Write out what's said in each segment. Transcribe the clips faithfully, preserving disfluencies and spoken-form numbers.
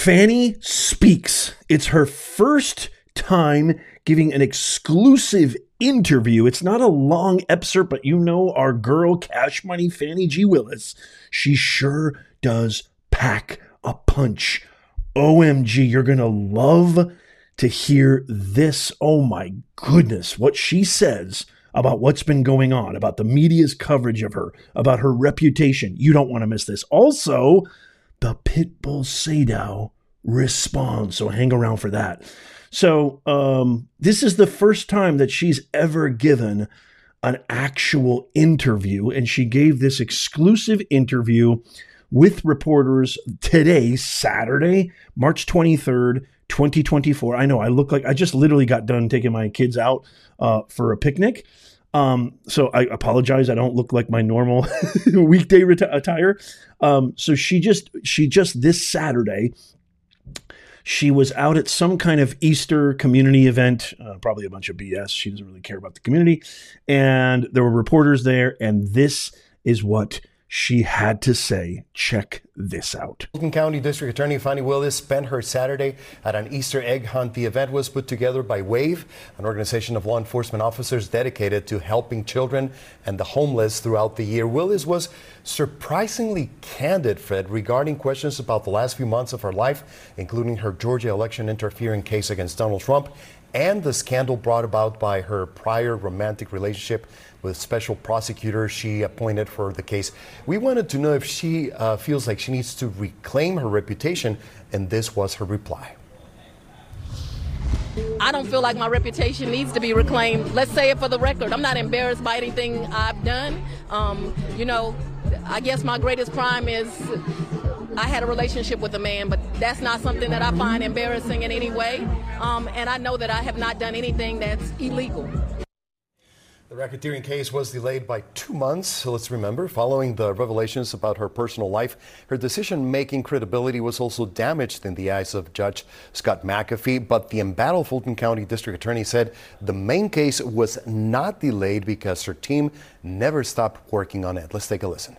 Fani speaks. It's her first time giving an exclusive interview. It's not a long excerpt, but you know our girl, Cash Money Fani G. Willis. She sure does pack a punch. O M G, you're going to love to hear this. Oh my goodness, what she says about what's been going on, about the media's coverage of her, about her reputation. You don't want to miss this. Also, the Pitbull Sadow responds. So hang around for that. So um, this is the first time that she's ever given an actual interview, and she gave this exclusive interview with reporters today, Saturday, March twenty-third, twenty twenty-four. I know I look like I just literally got done taking my kids out uh, for a picnic. Um, so I apologize. I don't look like my normal weekday reti- attire. Um, so she just, she just this Saturday, she was out at some kind of Easter community event, uh, probably a bunch of B S. She doesn't really care about the community. And there were reporters there. And this is what she had to say. Check this out. Fulton County District Attorney Fani Willis spent her Saturday at an Easter egg hunt. The event was put together by WAVE, an organization of law enforcement officers dedicated to helping children and the homeless throughout the year. Willis was surprisingly candid, Fred, regarding questions about the last few months of her life, including her Georgia election interfering case against Donald Trump and the scandal brought about by her prior romantic relationship with special prosecutor she appointed for the case. We wanted to know if she uh, feels like she needs to reclaim her reputation, and this was her reply. I don't feel like my reputation needs to be reclaimed. Let's say it for the record. I'm not embarrassed by anything I've done. Um, you know, I guess my greatest crime is I had a relationship with a man, but that's not something that I find embarrassing in any way. Um, and I know that I have not done anything that's illegal. The racketeering case was delayed by two months. So let's remember, following the revelations about her personal life, her decision-making credibility was also damaged in the eyes of Judge Scott McAfee. But the embattled Fulton County District Attorney said the main case was not delayed because her team never stopped working on it. Let's take a listen.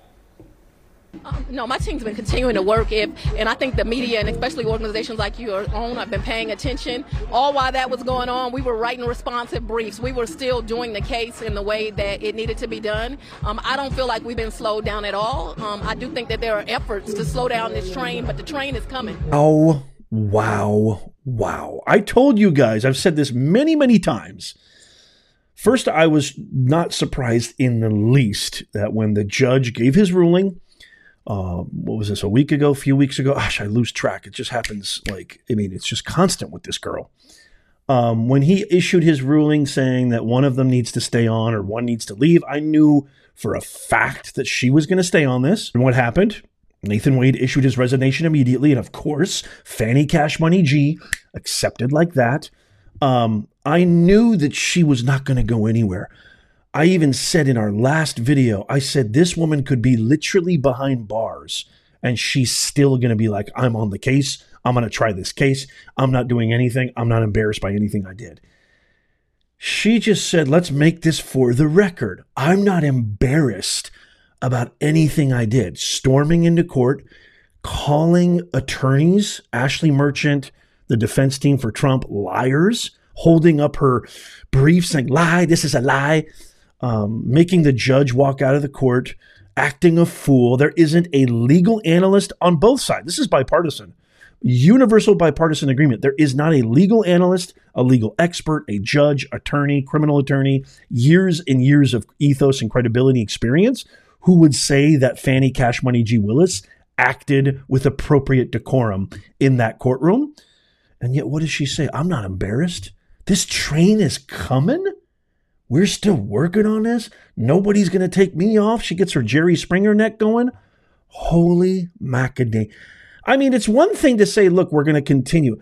Um, no, my team's been continuing to work, if, and I think the media and especially organizations like your own have been paying attention. All while that was going on, we were writing responsive briefs. We were still doing the case in the way that it needed to be done. Um, I don't feel like we've been slowed down at all. Um, I do think that there are efforts to slow down this train, but the train is coming. Oh, wow, wow. I told you guys, I've said this many, many times. First, I was not surprised in the least that when the judge gave his ruling, Uh, what was this, a week ago, a few weeks ago? Gosh, I lose track. It just happens like, I mean, it's just constant with this girl. Um, when he issued his ruling saying that one of them needs to stay on or one needs to leave, I knew for a fact that she was going to stay on this. And what happened? Nathan Wade issued his resignation immediately. And of course, Fani Cash Money G accepted like that. Um, I knew that she was not going to go anywhere. I even said in our last video, I said this woman could be literally behind bars and she's still going to be like, I'm on the case. I'm going to try this case. I'm not doing anything. I'm not embarrassed by anything I did. She just said, let's make this for the record. I'm not embarrassed about anything I did. Storming into court, calling attorneys, Ashley Merchant, the defense team for Trump, liars, holding up her brief saying, lie, this is a lie. Um, making the judge walk out of the court, acting a fool. There isn't a legal analyst on both sides. This is bipartisan, universal bipartisan agreement. There is not a legal analyst, a legal expert, a judge, attorney, criminal attorney, years and years of ethos and credibility experience who would say that Fani Cash Money G. Willis acted with appropriate decorum in that courtroom. And yet, what does she say? I'm not embarrassed. This train is coming. We're still working on this. Nobody's going to take me off. She gets her Jerry Springer neck going. Holy macadamia. I mean, it's one thing to say, look, we're going to continue.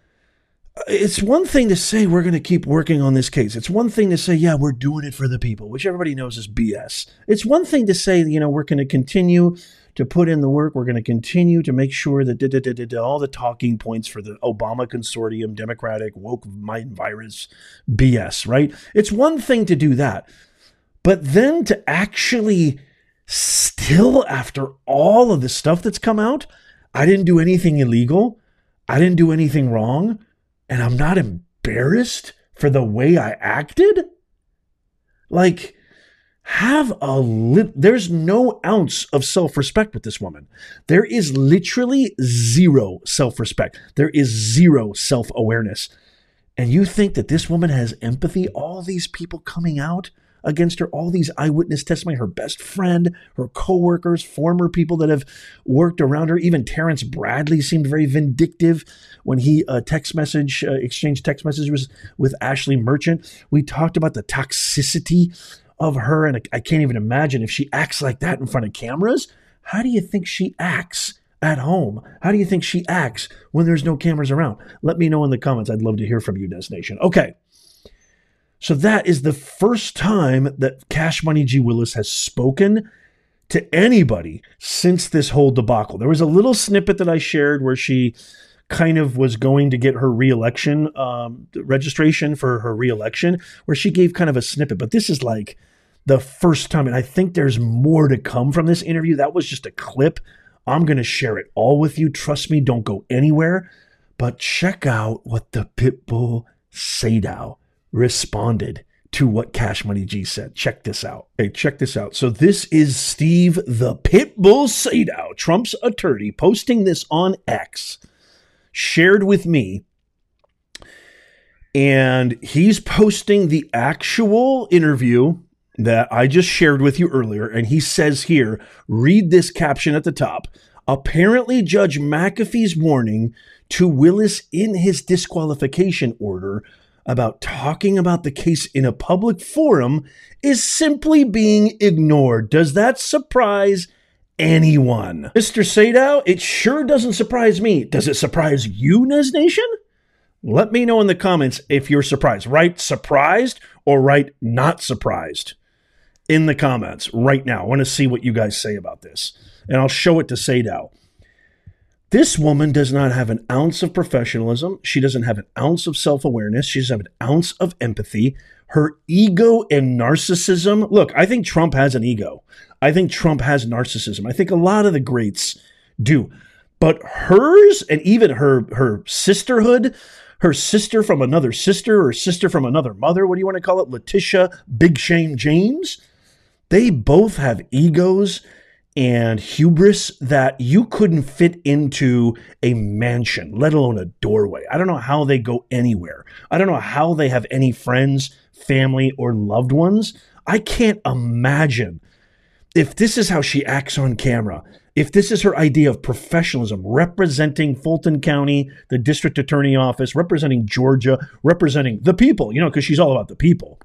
It's one thing to say we're going to keep working on this case. It's one thing to say, yeah, we're doing it for the people, which everybody knows is B S. It's one thing to say, you know, we're going to continue to put in the work. We're going to continue to make sure that da, da, da, da, da, all the talking points for the Obama consortium, Democratic, woke mind virus, B S, right? It's one thing to do that. But then to actually still, after all of the stuff that's come out, I didn't do anything illegal. I didn't do anything wrong. And I'm not embarrassed for the way I acted? Like, have a li- there's no ounce of self-respect with this woman. There is literally zero self-respect. There is zero self-awareness. And you think that this woman has empathy? All these people coming out against her, all these eyewitness testimony, her best friend, her coworkers, former people that have worked around her. Even Terrence Bradley seemed very vindictive when he uh, text message, uh, exchanged text messages with Ashley Merchant. We talked about the toxicity of her, and I can't even imagine if she acts like that in front of cameras. How do you think she acts at home? How do you think she acts when there's no cameras around? Let me know in the comments. I'd love to hear from you, Des Nation. Okay. So that is the first time that Cash Money G. Willis has spoken to anybody since this whole debacle. There was a little snippet that I shared where she kind of was going to get her reelection um, registration for her reelection, where she gave kind of a snippet. But this is like the first time, and I think there's more to come from this interview. That was just a clip. I'm going to share it all with you. Trust me, don't go anywhere. But check out what the Pitbull Sadow responded to what Cash Money G said. Check this out. Hey, check this out. So this is Steve the Pitbull Sadow, Trump's attorney, posting this on X, shared with me. And he's posting the actual interview that I just shared with you earlier. And he says here, read this caption at the top. Apparently, Judge McAfee's warning to Willis in his disqualification order about talking about the case in a public forum is simply being ignored. Does that surprise anyone? Mister Sadow, it sure doesn't surprise me. Does it surprise you, Nez Nation? Let me know in the comments if you're surprised. Write surprised or write not surprised in the comments right now. I want to see what you guys say about this. And I'll show it to Sadow. This woman does not have an ounce of professionalism. She doesn't have an ounce of self-awareness. She doesn't have an ounce of empathy. Her ego and narcissism. Look, I think Trump has an ego. I think Trump has narcissism. I think a lot of the greats do. But hers, and even her, her sisterhood, her sister from another sister or sister from another mother, what do you want to call it? Letitia Big Shame James. They both have egos and hubris that you couldn't fit into a mansion, let alone a doorway. I don't know how they go anywhere. I don't know how they have any friends, family, or loved ones. I can't imagine if this is how she acts on camera, if this is her idea of professionalism, representing Fulton County, the district attorney office, representing Georgia, representing the people, you know, because she's all about the people.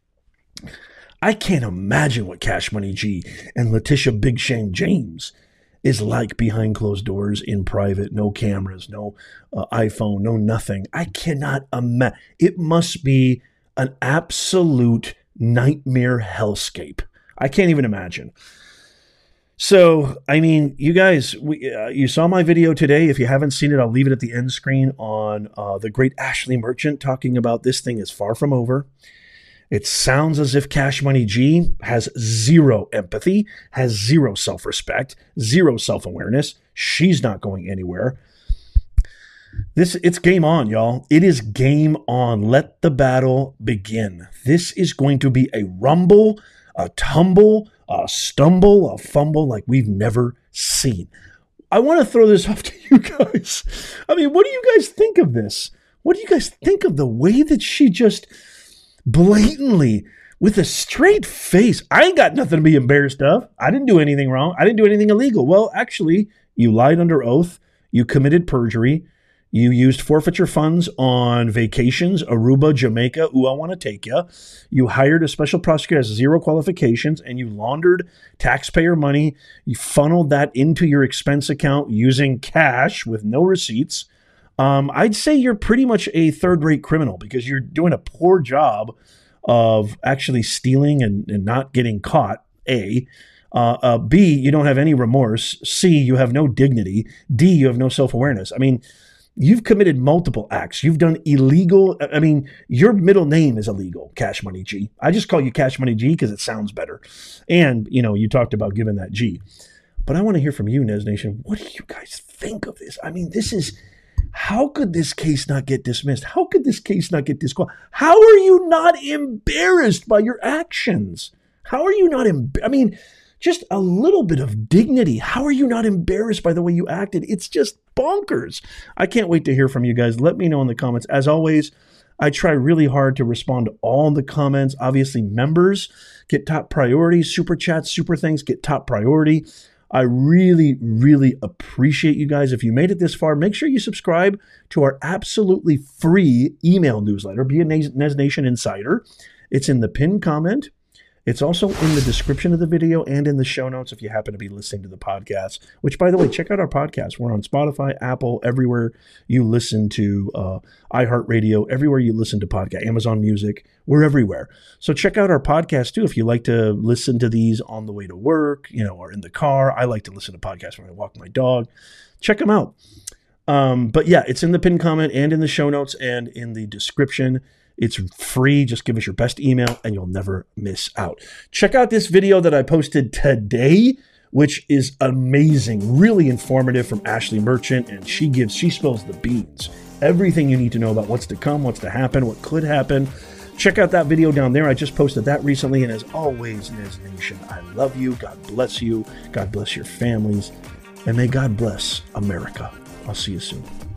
I can't imagine what Cash Money G and Letitia Big Shame James is like behind closed doors in private, no cameras, no uh, iPhone, no nothing. I cannot imagine. It must be an absolute nightmare hellscape. I can't even imagine. So, I mean, you guys, we, uh, you saw my video today. If you haven't seen it, I'll leave it at the end screen on uh, the great Ashley Merchant talking about this thing is far from over. It sounds as if Cash Money G has zero empathy, has zero self-respect, zero self-awareness. She's not going anywhere. This, it's game on, y'all. It is game on. Let the battle begin. This is going to be a rumble, a tumble, a stumble, a fumble like we've never seen. I want to throw this off to you guys. I mean, what do you guys think of this? What do you guys think of the way that she just blatantly, with a straight face, I ain't got nothing to be embarrassed of. I didn't do anything wrong. I didn't do anything illegal. Well, actually, you lied under oath. You committed perjury. You used forfeiture funds on vacations, Aruba, Jamaica. Ooh, I want to take you. You hired a special prosecutor, has zero qualifications, and you laundered taxpayer money. You funneled that into your expense account using cash with no receipts. Um, I'd say you're pretty much a third-rate criminal because you're doing a poor job of actually stealing and, and not getting caught, A. Uh, uh, B, you don't have any remorse. C, you have no dignity. D, you have no self-awareness. I mean, you've committed multiple acts. You've done illegal. I mean, your middle name is illegal, Cash Money G. I just call you Cash Money G because it sounds better. And, you know, you talked about giving that G. But I want to hear from you, Nez Nation. What do you guys think of this? I mean, this is, how could this case not get dismissed? How could this case not get disqualified? How are you not embarrassed by your actions? How are you not, em- I mean, just a little bit of dignity. How are you not embarrassed by the way you acted? It's just bonkers. I can't wait to hear from you guys. Let me know in the comments. As always, I try really hard to respond to all the comments. Obviously, members get top priority. Super chats, super things get top priority. I really, really appreciate you guys. If you made it this far, make sure you subscribe to our absolutely free email newsletter. Be a Nez Nation Insider. It's in the pinned comment. It's also in the description of the video and in the show notes if you happen to be listening to the podcast, which, by the way, check out our podcast. We're on Spotify, Apple, everywhere you listen to uh, iHeartRadio, everywhere you listen to podcast, Amazon Music. We're everywhere. So check out our podcast, too, if you like to listen to these on the way to work, you know, or in the car. I like to listen to podcasts when I walk my dog. Check them out. Um, but, yeah, it's in the pinned comment and in the show notes and in the description. It's free. Just give us your best email and you'll never miss out. Check out this video that I posted today, which is amazing, really informative, from Ashley Merchant. And she gives, she spills the beans. Everything you need to know about what's to come, what's to happen, what could happen. Check out that video down there. I just posted that recently. And as always, Nez Nation, I love you. God bless you. God bless your families. And may God bless America. I'll see you soon.